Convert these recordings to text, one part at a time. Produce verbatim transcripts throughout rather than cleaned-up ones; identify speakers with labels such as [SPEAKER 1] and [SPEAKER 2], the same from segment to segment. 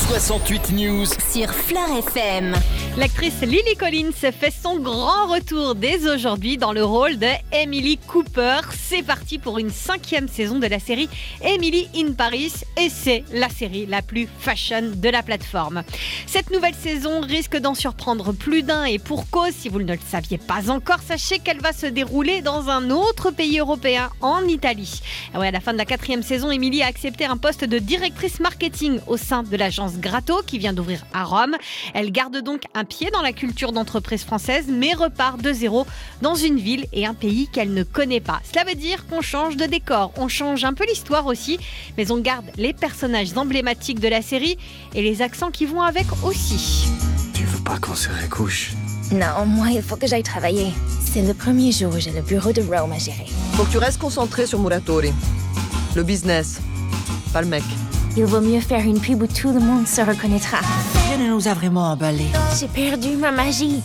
[SPEAKER 1] soixante-huit News
[SPEAKER 2] sur Fleur F M.
[SPEAKER 3] L'actrice Lily Collins fait son grand retour dès aujourd'hui dans le rôle de Emily Cooper. C'est parti pour une cinquième saison de la série Emily in Paris et c'est la série la plus fashion de la plateforme. Cette nouvelle saison risque d'en surprendre plus d'un et pour cause, si vous ne le saviez pas encore, sachez qu'elle va se dérouler dans un autre pays européen, en Italie. Et ouais, à la fin de la quatrième saison, Emily a accepté un poste de directrice marketing au sein de l'agence Gratto qui vient d'ouvrir à Rome. Elle garde donc un pied dans la culture d'entreprise française mais repart de zéro dans une ville et un pays qu'elle ne connaît pas. Cela veut dire qu'on change de décor, on change un peu l'histoire aussi, mais on garde les personnages emblématiques de la série et les accents qui vont avec aussi.
[SPEAKER 4] Tu veux pas qu'on se recouche?
[SPEAKER 2] Non, moi, il faut que j'aille travailler. C'est le premier jour où j'ai le bureau de Rome à gérer.
[SPEAKER 5] Faut que tu restes concentré sur Muratori. Le business, pas le mec.
[SPEAKER 2] Il vaut mieux faire une pub où tout le monde se reconnaîtra.
[SPEAKER 6] Rien ne nous a vraiment emballés.
[SPEAKER 2] J'ai perdu ma magie.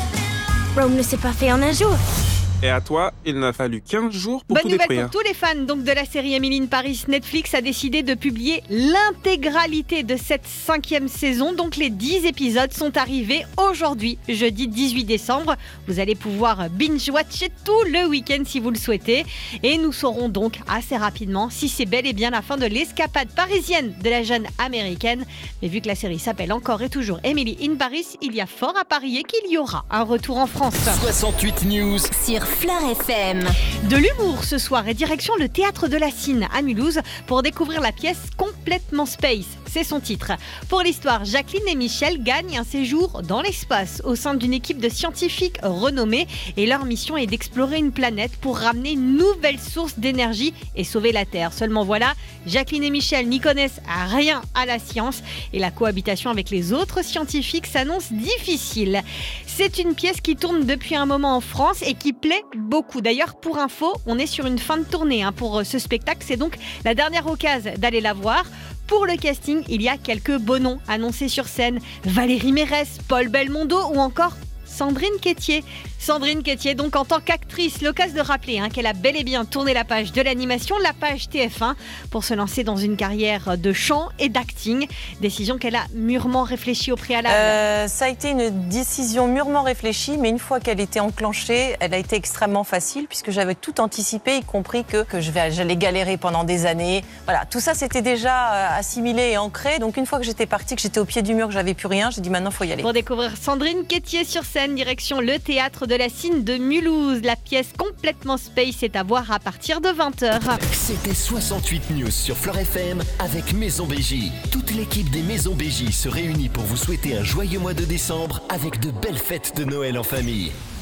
[SPEAKER 2] Rome ne s'est pas fait en un jour.
[SPEAKER 7] Et à toi, il n'a fallu quinze jours pour
[SPEAKER 3] Bonne
[SPEAKER 7] tout
[SPEAKER 3] nouvelle
[SPEAKER 7] détruire.
[SPEAKER 3] pour tous les fans donc de la série Emily in Paris. Netflix a décidé de publier l'intégralité de cette cinquième saison. Donc les dix épisodes sont arrivés aujourd'hui, jeudi dix-huit décembre. Vous allez pouvoir binge-watcher tout le week-end si vous le souhaitez. Et nous saurons donc assez rapidement si c'est bel et bien la fin de l'escapade parisienne de la jeune américaine. Mais vu que la série s'appelle encore et toujours Emily in Paris, il y a fort à parier qu'il y aura un retour en France.
[SPEAKER 1] soixante-huit News
[SPEAKER 2] Sur Fleur F M.
[SPEAKER 3] De l'humour ce soir et direction le Théâtre de la Cine à Mulhouse pour découvrir la pièce Complètement Space. C'est son titre. Pour l'histoire, Jacqueline et Michel gagnent un séjour dans l'espace au sein d'une équipe de scientifiques renommés et leur mission est d'explorer une planète pour ramener une nouvelle source d'énergie et sauver la Terre. Seulement voilà, Jacqueline et Michel n'y connaissent rien à la science et la cohabitation avec les autres scientifiques s'annonce difficile. C'est une pièce qui tourne depuis un moment en France et qui plaît beaucoup. D'ailleurs, pour info, on est sur une fin de tournée hein, pour ce spectacle. C'est donc la dernière occasion d'aller la voir. Pour le casting, il y a quelques beaux noms annoncés sur scène. Valérie Mérès, Paul Belmondo ou encore Sandrine Quétier. Sandrine Quétier, donc en tant qu'actrice, l'occasion de rappeler hein, qu'elle a bel et bien tourné la page de l'animation, la page T F un, pour se lancer dans une carrière de chant et d'acting. Décision qu'elle a mûrement réfléchie au préalable.
[SPEAKER 8] Euh, ça a été une décision mûrement réfléchie, mais une fois qu'elle était enclenchée, elle a été extrêmement facile puisque j'avais tout anticipé, y compris que, que je vais, j'allais galérer pendant des années. Voilà, tout ça c'était déjà assimilé et ancré. Donc une fois que j'étais partie, que j'étais au pied du mur, que j'avais plus rien, j'ai dit maintenant il faut y aller.
[SPEAKER 3] Pour découvrir Sandrine Quétier sur scène, direction le Théâtre de la Cine de Mulhouse. La pièce Complètement Space est à voir à partir de vingt heures.
[SPEAKER 1] C'était soixante-huit News sur Fleur F M avec Maison B J. Toute l'équipe des Maisons B J se réunit pour vous souhaiter un joyeux mois de décembre avec de belles fêtes de Noël en famille.